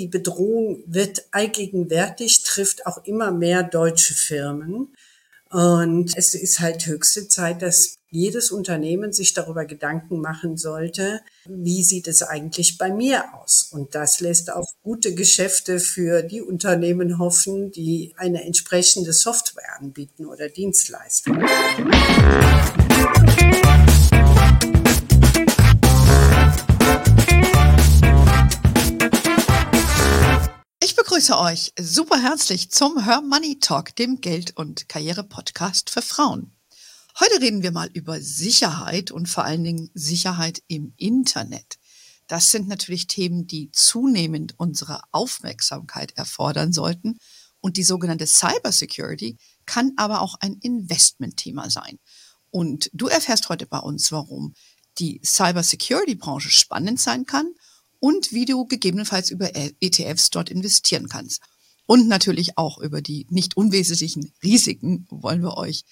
die Bedrohung wird allgegenwärtig, trifft auch immer mehr deutsche Firmen. Und es ist halt höchste Zeit, dass jedes Unternehmen sich darüber Gedanken machen sollte, wie sieht es eigentlich bei mir aus? Und das lässt auch gute Geschäfte für die Unternehmen hoffen, die eine entsprechende Software anbieten oder Dienstleistung. Ich begrüße euch super herzlich zum Her Money Talk, dem Geld- und Karriere-Podcast für Frauen. Heute reden wir mal über Sicherheit und vor allen Dingen Sicherheit im Internet. Das sind natürlich Themen, die zunehmend unsere Aufmerksamkeit erfordern sollten. Und die sogenannte Cybersecurity kann aber auch ein Investmentthema sein. Und du erfährst heute bei uns, warum die Cybersecurity-Branche spannend sein kann und wie du gegebenenfalls über ETFs dort investieren kannst. Und natürlich auch über die nicht unwesentlichen Risiken wollen wir euch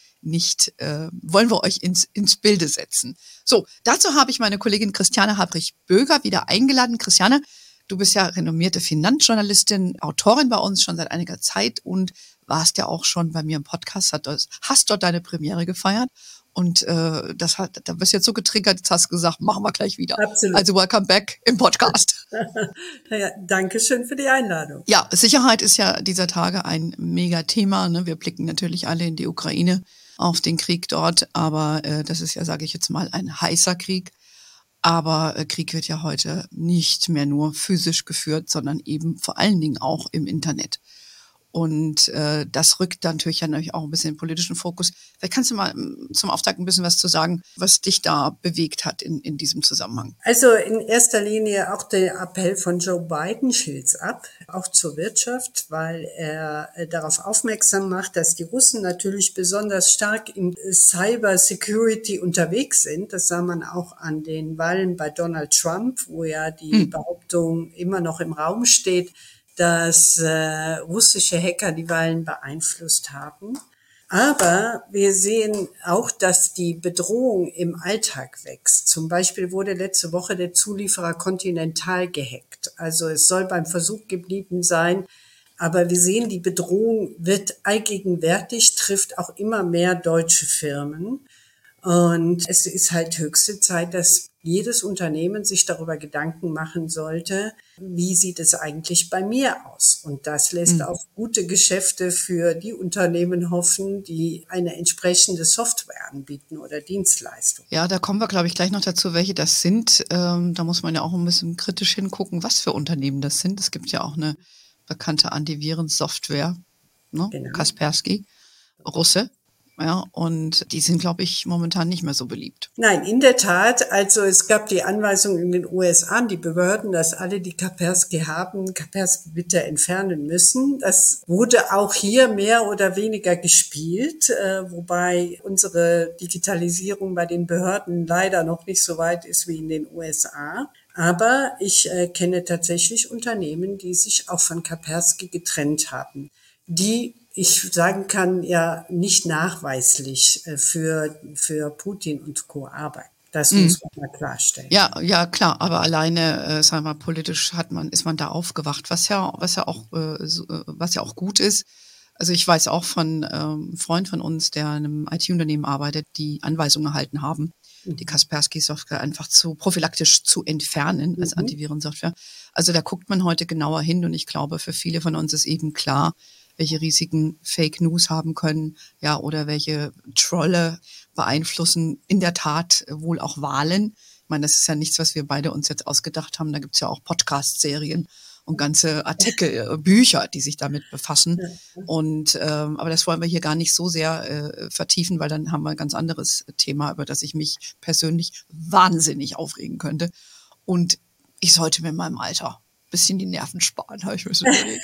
ins Bilde setzen. So, dazu habe ich meine Kollegin Christiane Habrich-Böger wieder eingeladen. Christiane, du bist ja renommierte Finanzjournalistin, Autorin bei uns schon seit einiger Zeit und warst ja auch schon bei mir im Podcast, hast dort deine Premiere gefeiert. Und da bist du jetzt so getriggert, jetzt hast du gesagt, machen wir gleich wieder. Absolut. Also welcome back im Podcast. Ja, danke schön für die Einladung. Ja, Sicherheit ist ja dieser Tage ein Mega-Thema. Ne? Wir blicken natürlich alle in die Ukraine, auf den Krieg dort. Aber das ist ja, sage ich jetzt mal, ein heißer Krieg. Aber Krieg wird ja heute nicht mehr nur physisch geführt, sondern eben vor allen Dingen auch im Internet. Und das rückt dann natürlich auch ein bisschen in den politischen Fokus. Vielleicht kannst du mal zum Auftakt ein bisschen was zu sagen, was dich da bewegt hat in diesem Zusammenhang. Also in erster Linie auch der Appell von Joe Biden schilt's ab, auch zur Wirtschaft, weil er darauf aufmerksam macht, dass die Russen natürlich besonders stark in Cyber-Security unterwegs sind. Das sah man auch an den Wahlen bei Donald Trump, wo ja die Behauptung immer noch im Raum steht, dass russische Hacker die Wahlen beeinflusst haben. Aber wir sehen auch, dass die Bedrohung im Alltag wächst. Zum Beispiel wurde letzte Woche der Zulieferer Continental gehackt. Also es soll beim Versuch geblieben sein. Aber wir sehen, die Bedrohung wird allgegenwärtig, trifft auch immer mehr deutsche Firmen. Und es ist halt höchste Zeit, dass jedes Unternehmen sich darüber Gedanken machen sollte, wie sieht es eigentlich bei mir aus? Und das lässt auch gute Geschäfte für die Unternehmen hoffen, die eine entsprechende Software anbieten oder Dienstleistung. Ja, da kommen wir, glaube ich, gleich noch dazu, welche das sind. Da muss man ja auch ein bisschen kritisch hingucken, was für Unternehmen das sind. Es gibt ja auch eine bekannte Antivirensoftware, ne? Genau. Kaspersky, Russe. Ja, und die sind, glaube ich, momentan nicht mehr so beliebt. Nein, in der Tat. Also es gab die Anweisung in den USA an die Behörden, dass alle, die Kaspersky haben, Kaspersky bitte entfernen müssen. Das wurde auch hier mehr oder weniger gespielt, wobei unsere Digitalisierung bei den Behörden leider noch nicht so weit ist wie in den USA. Aber ich kenne tatsächlich Unternehmen, die sich auch von Kaspersky getrennt haben, die ich sagen kann, ja nicht nachweislich für Putin und Co. arbeiten. Das muss man mal klarstellen. Ja, klar, aber alleine, sagen wir mal, politisch ist man da aufgewacht, was ja auch gut ist. Also ich weiß auch von einem Freund von uns, der in einem IT-Unternehmen arbeitet, die Anweisungen erhalten haben, die Kaspersky-Software einfach prophylaktisch zu entfernen als Antivirensoftware. Also da guckt man heute genauer hin und ich glaube, für viele von uns ist eben klar, welche Risiken Fake News haben können, ja, oder welche Trolle beeinflussen in der Tat wohl auch Wahlen. Ich meine, das ist ja nichts, was wir beide uns jetzt ausgedacht haben. Da gibt's ja auch Podcast-Serien und ganze Artikel, Bücher, die sich damit befassen. Und aber das wollen wir hier gar nicht so sehr vertiefen, weil dann haben wir ein ganz anderes Thema, über das ich mich persönlich wahnsinnig aufregen könnte. Und ich sollte mir in meinem Alter ein bisschen die Nerven sparen, habe ich mir so überlegt.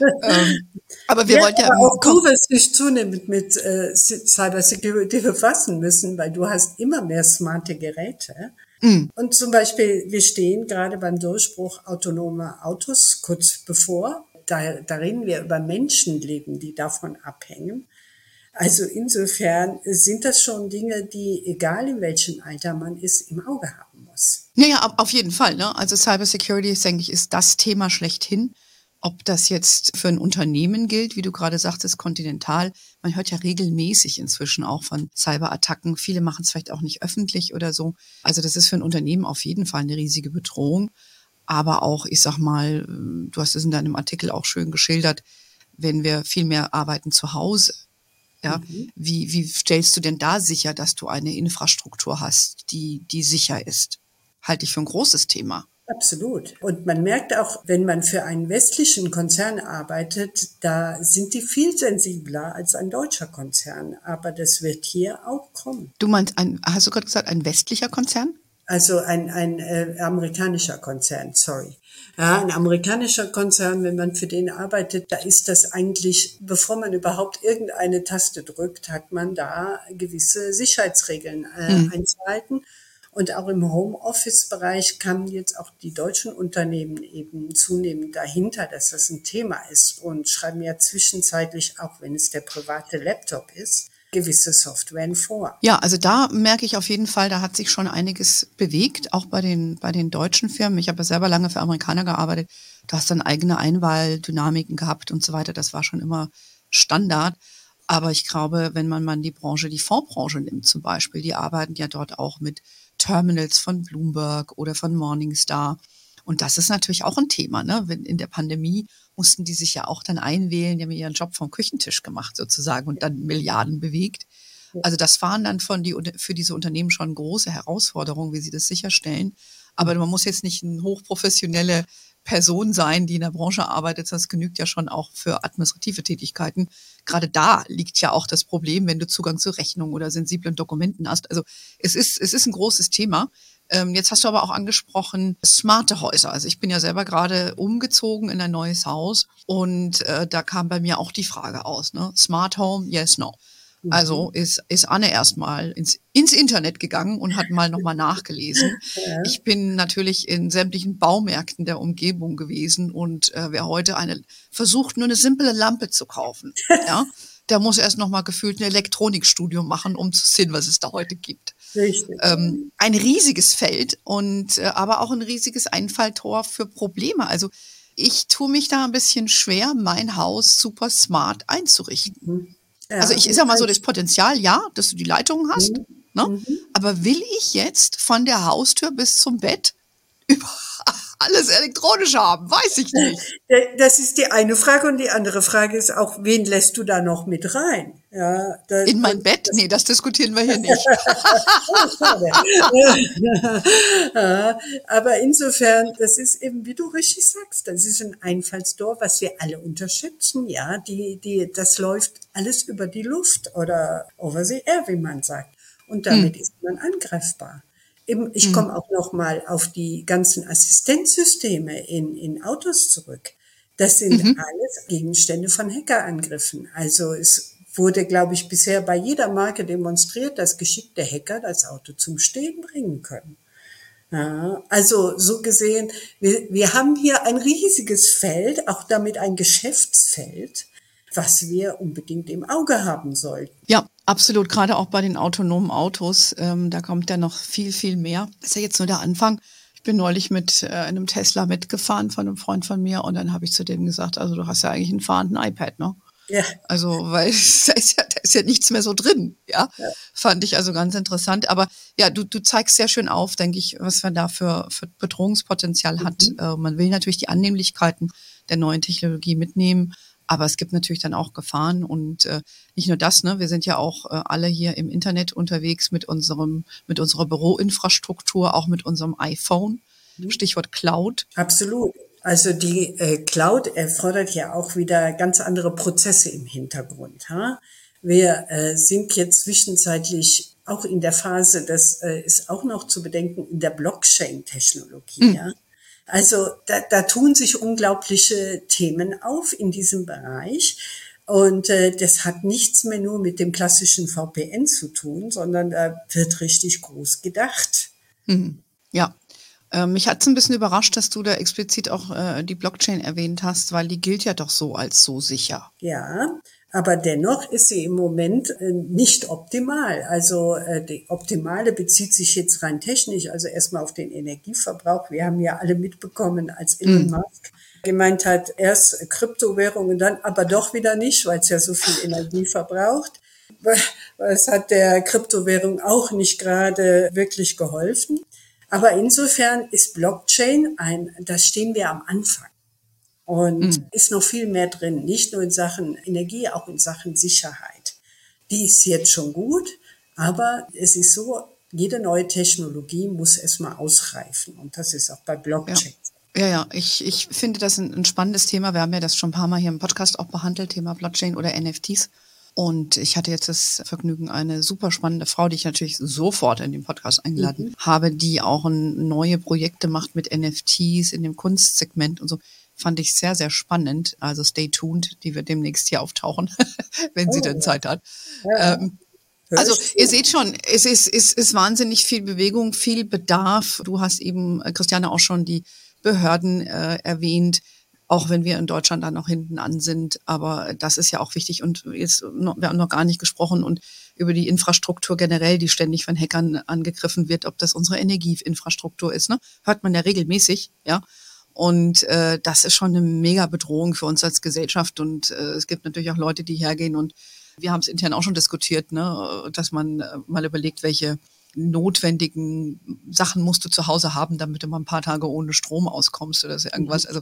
Aber wir wollten ja auch du wirst dich zunehmend mit Cybersecurity befassen müssen, weil du hast immer mehr smarte Geräte. Und zum Beispiel, wir stehen gerade beim Durchbruch autonomer Autos kurz bevor. Da reden wir über Menschenleben, die davon abhängen. Also insofern sind das schon Dinge, die, egal in welchem Alter man ist, im Auge haben muss. Ja, auf jeden Fall. Ne? Also Cybersecurity, denke ich, ist das Thema schlechthin. Ob das jetzt für ein Unternehmen gilt, wie du gerade sagtest, Continental. Man hört ja regelmäßig inzwischen auch von Cyberattacken. Viele machen es vielleicht auch nicht öffentlich oder so. Also das ist für ein Unternehmen auf jeden Fall eine riesige Bedrohung. Aber auch, ich sag mal, du hast es in deinem Artikel auch schön geschildert, wenn wir viel mehr arbeiten zu Hause. Ja, wie stellst du denn da sicher, dass du eine Infrastruktur hast, die sicher ist? Halte ich für ein großes Thema. Absolut. Und man merkt auch, wenn man für einen westlichen Konzern arbeitet, da sind die viel sensibler als ein deutscher Konzern. Aber das wird hier auch kommen. Du meinst, hast du gerade gesagt, ein westlicher Konzern? Also ein amerikanischer Konzern, sorry. Ja, ein amerikanischer Konzern, wenn man für den arbeitet, da ist das eigentlich, bevor man überhaupt irgendeine Taste drückt, hat man da gewisse Sicherheitsregeln einzuhalten. Und auch im Homeoffice-Bereich kamen jetzt auch die deutschen Unternehmen eben zunehmend dahinter, dass das ein Thema ist und schreiben ja zwischenzeitlich, auch wenn es der private Laptop ist, gewisse Softwaren vor. Ja, also da merke ich auf jeden Fall, da hat sich schon einiges bewegt, auch bei den deutschen Firmen. Ich habe ja selber lange für Amerikaner gearbeitet. Du hast dann eigene Einwahldynamiken gehabt und so weiter. Das war schon immer Standard. Aber ich glaube, wenn man mal die Fondsbranche nimmt zum Beispiel, die arbeiten ja dort auch mit Terminals von Bloomberg oder von Morningstar. Und das ist natürlich auch ein Thema, ne? In der Pandemie mussten die sich ja auch dann einwählen, die haben ihren Job vom Küchentisch gemacht sozusagen und dann Milliarden bewegt. Also das waren dann für diese Unternehmen schon große Herausforderungen, wie sie das sicherstellen. Aber man muss jetzt nicht eine hochprofessionelle Person sein, die in der Branche arbeitet, das genügt ja schon auch für administrative Tätigkeiten. Gerade da liegt ja auch das Problem, wenn du Zugang zu Rechnungen oder sensiblen Dokumenten hast. Also es ist ein großes Thema. Jetzt hast du aber auch angesprochen, smarte Häuser. Also ich bin ja selber gerade umgezogen in ein neues Haus und da kam bei mir auch die Frage aus, ne? Smart Home, yes, no. Also ist Anne erstmal ins Internet gegangen und hat mal nochmal nachgelesen. Ja. Ich bin natürlich in sämtlichen Baumärkten der Umgebung gewesen und wer heute versucht, nur eine simple Lampe zu kaufen, ja, der muss erst nochmal gefühlt ein Elektronikstudium machen, um zu sehen, was es da heute gibt. Richtig. Ein riesiges Feld und aber auch ein riesiges Einfalltor für Probleme. Also ich tue mich da ein bisschen schwer, mein Haus super smart einzurichten. Ja, Also ich sag mal so, das Potenzial, ja, dass du die Leitungen hast, ne? Aber will ich jetzt von der Haustür bis zum Bett über alles elektronisch haben? Weiß ich nicht. Das ist die eine Frage und die andere Frage ist auch, wen lässt du da noch mit rein? Ja, In mein Bett? Nee, das diskutieren wir hier nicht. Aber insofern, das ist eben, wie du richtig sagst, das ist ein Einfallstor, was wir alle unterschätzen, ja, das läuft alles über die Luft oder over the air, wie man sagt. Und damit ist man angreifbar. Ich komme auch noch mal auf die ganzen Assistenzsysteme in Autos zurück. Das sind alles Gegenstände von Hackerangriffen. Also es wurde, glaube ich, bisher bei jeder Marke demonstriert, dass geschickte Hacker das Auto zum Stehen bringen können. Ja, also so gesehen, wir haben hier ein riesiges Feld, auch damit ein Geschäftsfeld, was wir unbedingt im Auge haben sollten. Ja, absolut. Gerade auch bei den autonomen Autos, da kommt ja noch viel, viel mehr. Das ist ja jetzt nur der Anfang. Ich bin neulich mit einem Tesla mitgefahren von einem Freund von mir und dann habe ich zu dem gesagt, also du hast ja eigentlich einen fahrenden iPad, ne? Ja. Also, weil da ist ja nichts mehr so drin, ja. Fand ich also ganz interessant. Aber ja, du zeigst sehr schön auf, denke ich, was man da für Bedrohungspotenzial hat. Man will natürlich die Annehmlichkeiten der neuen Technologie mitnehmen. Aber es gibt natürlich dann auch Gefahren und nicht nur das, ne? Wir sind ja auch alle hier im Internet unterwegs mit unserer Büroinfrastruktur, auch mit unserem iPhone. Stichwort Cloud. Absolut. Also die Cloud erfordert ja auch wieder ganz andere Prozesse im Hintergrund. Ha? Wir sind jetzt zwischenzeitlich auch in der Phase, das ist auch noch zu bedenken, in der Blockchain-Technologie. Ja? Also da tun sich unglaubliche Themen auf in diesem Bereich. Und das hat nichts mehr nur mit dem klassischen VPN zu tun, sondern da wird richtig groß gedacht. Ja. Mich hat es ein bisschen überrascht, dass du da explizit auch die Blockchain erwähnt hast, weil die gilt ja doch so als so sicher. Ja, aber dennoch ist sie im Moment nicht optimal. Also die optimale bezieht sich jetzt rein technisch, also erstmal auf den Energieverbrauch. Wir haben ja alle mitbekommen, als Elon Musk gemeint hat, erst Kryptowährungen, dann aber doch wieder nicht, weil es ja so viel Energie verbraucht. Es hat der Kryptowährung auch nicht gerade wirklich geholfen. Aber insofern ist Blockchain da stehen wir am Anfang. Und ist noch viel mehr drin, nicht nur in Sachen Energie, auch in Sachen Sicherheit. Die ist jetzt schon gut, aber es ist so, jede neue Technologie muss erstmal ausreifen. Und das ist auch bei Blockchain. Ja, ich finde das ein spannendes Thema. Wir haben ja das schon ein paar Mal hier im Podcast auch behandelt, Thema Blockchain oder NFTs. Und ich hatte jetzt das Vergnügen, eine super spannende Frau, die ich natürlich sofort in den Podcast eingeladen habe, die auch neue Projekte macht mit NFTs in dem Kunstsegment und so. Fand ich sehr, sehr spannend. Also stay tuned, die wird demnächst hier auftauchen, wenn sie dann Zeit hat. Ja. Also ihr seht schon, es ist wahnsinnig viel Bewegung, viel Bedarf. Du hast eben, Christiane, auch schon die Behörden erwähnt, auch wenn wir in Deutschland dann noch hinten an sind. Aber das ist ja auch wichtig. Und jetzt, wir haben noch gar nicht gesprochen und über die Infrastruktur generell, die ständig von Hackern angegriffen wird, ob das unsere Energieinfrastruktur ist. Ne? Hört man ja regelmäßig, ja. Und das ist schon eine mega Bedrohung für uns als Gesellschaft. Und es gibt natürlich auch Leute, die hergehen und wir haben es intern auch schon diskutiert, ne, dass man mal überlegt, welche notwendigen Sachen musst du zu Hause haben, damit du mal ein paar Tage ohne Strom auskommst oder so irgendwas. Also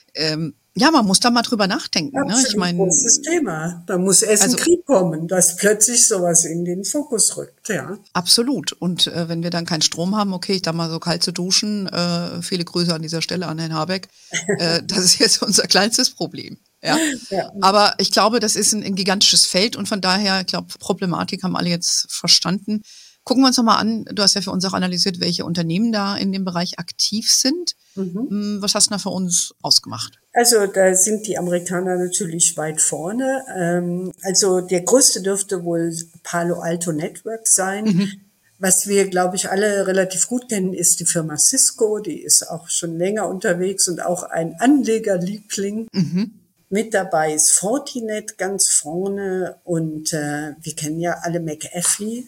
ja, man muss da mal drüber nachdenken. Absolut, ne? Ich meine, großes Thema. Da muss erst ein Krieg kommen, dass plötzlich sowas in den Fokus rückt. Ja. Absolut. Und wenn wir dann keinen Strom haben, okay, ich da mal so kalt zu duschen, viele Grüße an dieser Stelle an Herrn Habeck, das ist jetzt unser kleinstes Problem. Ja. Ja. Aber ich glaube, das ist ein gigantisches Feld und von daher, ich glaube, Problematik haben alle jetzt verstanden. Gucken wir uns nochmal an, du hast ja für uns auch analysiert, welche Unternehmen da in dem Bereich aktiv sind. Was hast du da für uns ausgemacht? Also da sind die Amerikaner natürlich weit vorne. Also der größte dürfte wohl Palo Alto Networks sein. Was wir, glaube ich, alle relativ gut kennen, ist die Firma Cisco. Die ist auch schon länger unterwegs und auch ein Anlegerliebling. Mit dabei ist Fortinet ganz vorne und wir kennen ja alle McAfee.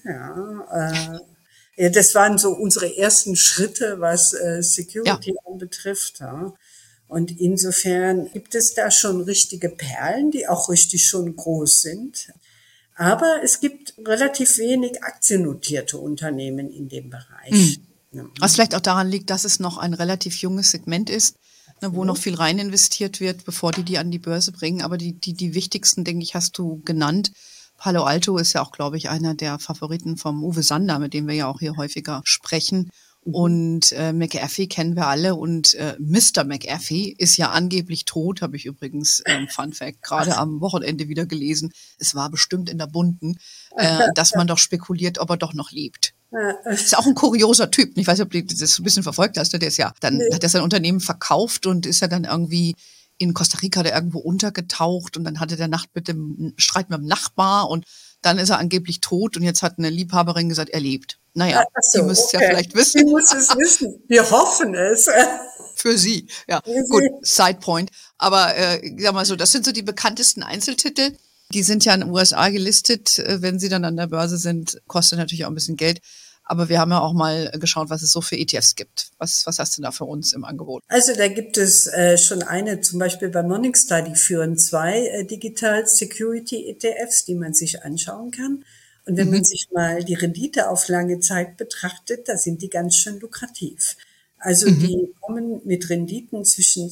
Ja, das waren so unsere ersten Schritte, was Security anbetrifft. Ja. Und insofern gibt es da schon richtige Perlen, die auch richtig schon groß sind. Aber es gibt relativ wenig aktiennotierte Unternehmen in dem Bereich. Was vielleicht auch daran liegt, dass es noch ein relativ junges Segment ist, ne, wo noch viel rein investiert wird, bevor die an die Börse bringen. Aber die wichtigsten, denke ich, hast du genannt. Palo Alto ist ja auch, glaube ich, einer der Favoriten vom Uwe Sander, mit dem wir ja auch hier häufiger sprechen. Und McAfee kennen wir alle und Mr. McAfee ist ja angeblich tot, habe ich übrigens, Fun Fact, gerade am Wochenende wieder gelesen. Es war bestimmt in der Bunten, dass man doch spekuliert, ob er doch noch lebt. Ist auch ein kurioser Typ. Ich weiß nicht, ob du das ein bisschen verfolgt hast. Der ist ja, dann hat er sein Unternehmen verkauft und ist ja dann irgendwie in Costa Rica da irgendwo untergetaucht und dann hatte der Nacht mit dem Streit mit dem Nachbar und dann ist er angeblich tot und jetzt hat eine Liebhaberin gesagt, er lebt. Naja, so, die müsst es ja vielleicht wissen. Die muss es wissen. Wir hoffen es. Für sie, ja. Gut, Side Point. Aber sag mal so, das sind so die bekanntesten Einzeltitel. Die sind ja in den USA gelistet. Wenn sie dann an der Börse sind, kostet natürlich auch ein bisschen Geld. Aber wir haben ja auch mal geschaut, was es so für ETFs gibt. Was hast du da für uns im Angebot? Also da gibt es schon eine, zum Beispiel bei Morningstar, die führen 2 Digital Security ETFs, die man sich anschauen kann. Und wenn man sich mal die Rendite auf lange Zeit betrachtet, da sind die ganz schön lukrativ. Also die kommen mit Renditen zwischen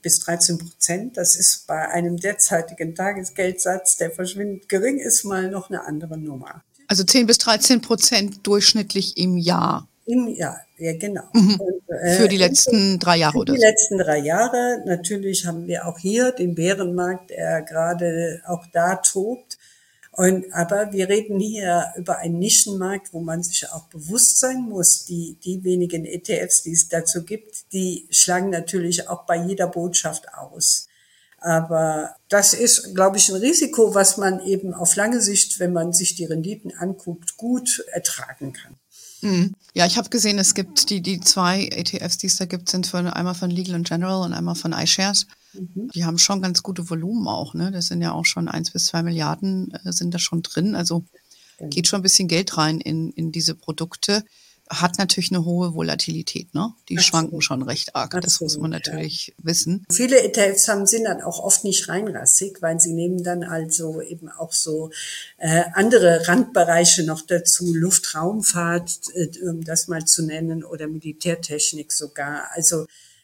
10-13%. Das ist bei einem derzeitigen Tagesgeldsatz, der verschwindend gering ist, mal noch eine andere Nummer. Also 10-13% durchschnittlich im Jahr. Im Jahr, ja genau. Und, für die letzten 3 Jahre oder so? Die letzten 3 Jahre. Natürlich haben wir auch hier den Bärenmarkt, der gerade auch da tobt. Aber wir reden hier über einen Nischenmarkt, wo man sich auch bewusst sein muss, die wenigen ETFs, die es dazu gibt, die schlagen natürlich auch bei jeder Botschaft aus. Aber das ist, glaube ich, ein Risiko, was man eben auf lange Sicht, wenn man sich die Renditen anguckt, gut ertragen kann. Ja, ich habe gesehen, es gibt die 2 ETFs, die es da gibt, sind einmal von Legal & General und einmal von iShares. Die haben schon ganz gute Volumen auch, ne? Das sind ja auch schon 1-2 Milliarden sind da schon drin. Also geht schon ein bisschen Geld rein in diese Produkte. hat natürlich eine hohe Volatilität, ne? Die Absolut. schwanken schon recht arg. Absolut, das muss man natürlich wissen. Viele ETFs sind dann auch oft nicht reinrassig, weil sie nehmen dann also eben auch so andere Randbereiche noch dazu, Luftraumfahrt, um das mal zu nennen, oder Militärtechnik sogar. Also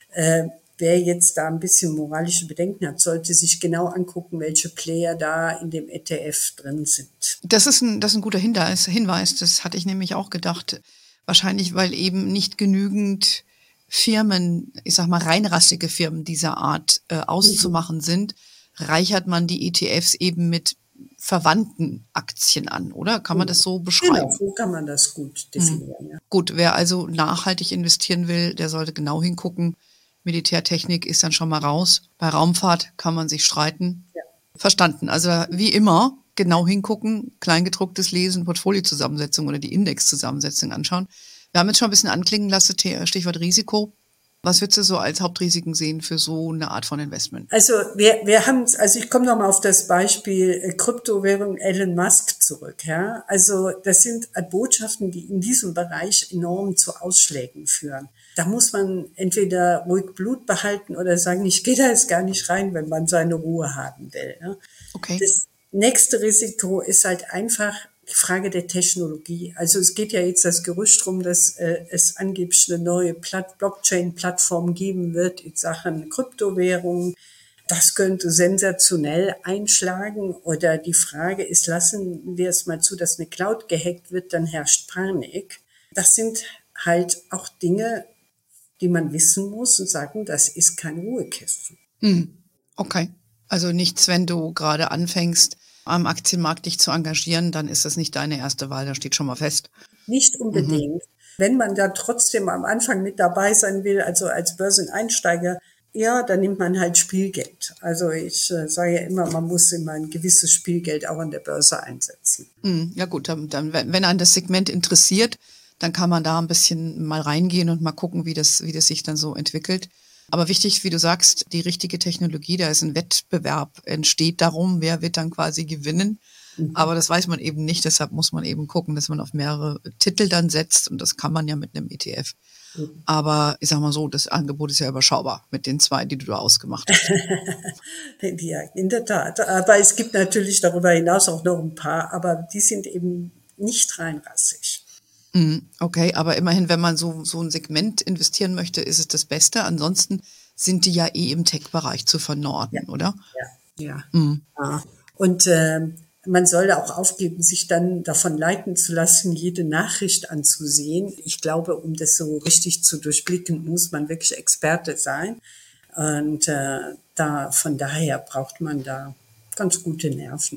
wer jetzt da ein bisschen moralische Bedenken hat, sollte sich genau angucken, welche Player da in dem ETF drin sind. Das ist ein guter Hinweis. Das hatte ich nämlich auch gedacht. Wahrscheinlich, weil eben nicht genügend Firmen, ich sag mal reinrassige Firmen dieser Art auszumachen sind, reichert man die ETFs eben mit verwandten Aktien an, oder? Kann man das so beschreiben? Genau, so kann man das gut definieren. Ja. Gut, wer also nachhaltig investieren will, der sollte genau hingucken. Militärtechnik ist dann schon mal raus. Bei Raumfahrt kann man sich streiten. Ja. Verstanden. Also wie immer, genau hingucken, Kleingedrucktes lesen, Portfoliozusammensetzung oder die Indexzusammensetzung anschauen. Wir haben jetzt schon ein bisschen anklingen lassen, Stichwort Risiko. Was würdest du so als Hauptrisiken sehen für so eine Art von Investment? Also wir haben, also ich komme nochmal auf das Beispiel Kryptowährung Elon Musk zurück. Ja, also das sind Botschaften, die in diesem Bereich enorm zu Ausschlägen führen. Da muss man entweder ruhig Blut behalten oder sagen, ich gehe da jetzt gar nicht rein, wenn man seine Ruhe haben will. Ja. Okay. Das nächste Risiko ist halt einfach die Frage der Technologie. Also es geht ja jetzt das Gerücht rum, dass es angeblich eine neue Blockchain-Plattform geben wird in Sachen Kryptowährungen. Das könnte sensationell einschlagen. Oder die Frage ist, lassen wir es mal zu, dass eine Cloud gehackt wird, dann herrscht Panik. Das sind halt auch Dinge, die man wissen muss und sagen, das ist kein Ruhekissen. Okay. Also nichts, wenn du gerade anfängst, am Aktienmarkt dich zu engagieren, dann ist das nicht deine erste Wahl, da steht schon mal fest. Nicht unbedingt. Wenn man da trotzdem am Anfang mit dabei sein will, also als Börseneinsteiger, ja, dann nimmt man halt Spielgeld. Also ich sage ja immer, man muss immer ein gewisses Spielgeld auch an der Börse einsetzen. Ja gut, dann wenn einen das Segment interessiert, dann kann man da ein bisschen mal reingehen und mal gucken, wie das sich dann so entwickelt. Aber wichtig, wie du sagst, die richtige Technologie, da ist ein Wettbewerb, entsteht darum, wer wird dann quasi gewinnen. Aber das weiß man eben nicht, deshalb muss man eben gucken, dass man auf mehrere Titel dann setzt und das kann man ja mit einem ETF. Aber ich sag mal so, das Angebot ist ja überschaubar mit den 2, die du da ausgemacht hast. Ja, in der Tat. Aber es gibt natürlich darüber hinaus auch noch ein paar, aber die sind eben nicht reinrassig. Okay, aber immerhin, wenn man so ein Segment investieren möchte, ist es das Beste. Ansonsten sind die ja im Tech-Bereich zu verorten, oder? Ja. Und man soll auch aufgeben, sich dann davon leiten zu lassen, jede Nachricht anzusehen. Ich glaube, um das so richtig zu durchblicken, muss man wirklich Experte sein. Und von daher braucht man da ganz gute Nerven.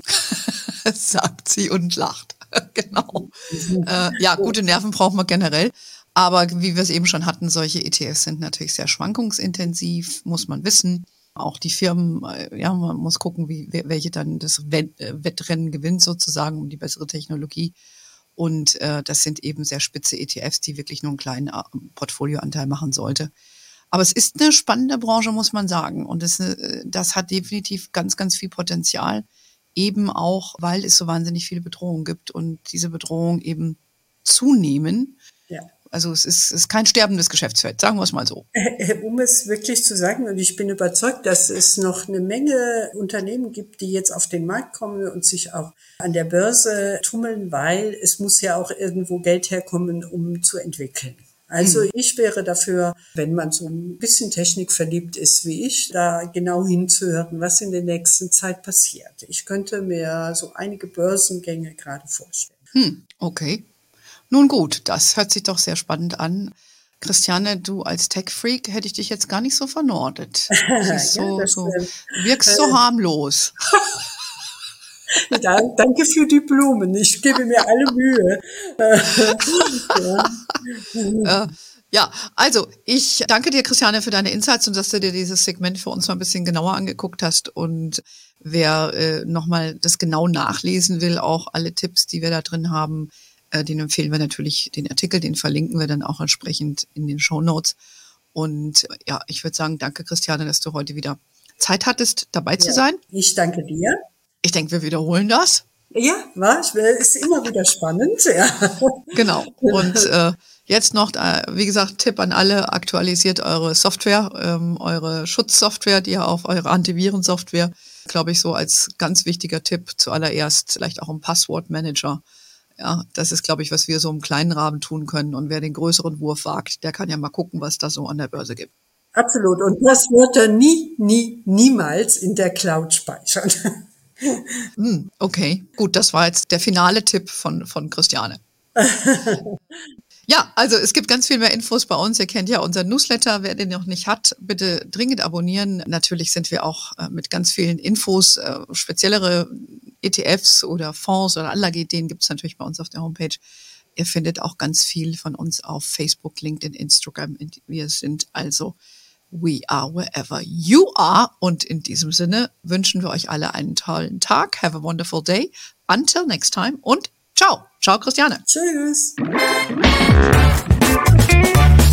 Sagt sie und lacht. Genau. Ja, gute Nerven braucht man generell. Aber wie wir es eben schon hatten, solche ETFs sind natürlich sehr schwankungsintensiv, muss man wissen. Auch die Firmen, ja, man muss gucken, welche dann das Wettrennen gewinnt sozusagen um die bessere Technologie. Und das sind eben sehr spitze ETFs, die wirklich nur einen kleinen Portfolioanteil machen sollte. Aber es ist eine spannende Branche, muss man sagen. Und das hat definitiv ganz, ganz viel Potenzial. Eben auch, weil es so wahnsinnig viele Bedrohungen gibt und diese Bedrohungen eben zunehmen. Ja. Also es ist kein sterbendes Geschäftsfeld, sagen wir es mal so. Um es wirklich zu sagen, und ich bin überzeugt, dass es noch eine Menge Unternehmen gibt, die jetzt auf den Markt kommen und sich auch an der Börse tummeln, weil es muss ja auch irgendwo Geld herkommen, um zu entwickeln. Also ich wäre dafür, wenn man so ein bisschen technikverliebt ist wie ich, da genau hinzuhören, was in der nächsten Zeit passiert. Ich könnte mir so einige Börsengänge gerade vorstellen. Okay. Nun gut, das hört sich doch sehr spannend an. Christiane, du als Tech-Freak hätte ich dich jetzt gar nicht so vernordet. Wirkst so harmlos. Danke für die Blumen. Ich gebe mir alle Mühe. Ja, also ich danke dir, Christiane, für deine Insights und dass du dir dieses Segment für uns mal ein bisschen genauer angeguckt hast. Und wer nochmal das genau nachlesen will, auch alle Tipps, die wir da drin haben, den empfehlen wir natürlich, den Artikel, den verlinken wir dann auch entsprechend in den Shownotes. Und ja, ich würde sagen, danke, Christiane, dass du heute wieder Zeit hattest, dabei zu sein. Ich danke dir. Ich denke, wir wiederholen das. Ja, ist immer wieder spannend, ja. Genau. Und jetzt noch, wie gesagt, Tipp an alle, aktualisiert eure Software, eure Schutzsoftware, die ihr auf eure Antivirensoftware, glaube ich, so als ganz wichtiger Tipp zuallererst, vielleicht auch ein Passwortmanager. Ja, das ist, glaube ich, was wir so im kleinen Rahmen tun können. Und wer den größeren Wurf wagt, der kann ja mal gucken, was da so an der Börse gibt. Absolut. Und das wird er niemals in der Cloud speichern. Okay, gut, das war jetzt der finale Tipp von Christiane. Ja, also es gibt ganz viel mehr Infos bei uns. Ihr kennt ja unseren Newsletter. Wer den noch nicht hat, bitte dringend abonnieren. Natürlich sind wir auch mit ganz vielen Infos, speziellere ETFs oder Fonds oder Anlageideen gibt es natürlich bei uns auf der Homepage. Ihr findet auch ganz viel von uns auf Facebook, LinkedIn, Instagram. Wir sind also we are wherever you are. Und in diesem Sinne wünschen wir euch alle einen tollen Tag. Have a wonderful day. Until next time und ciao. Ciao, Christiane. Tschüss.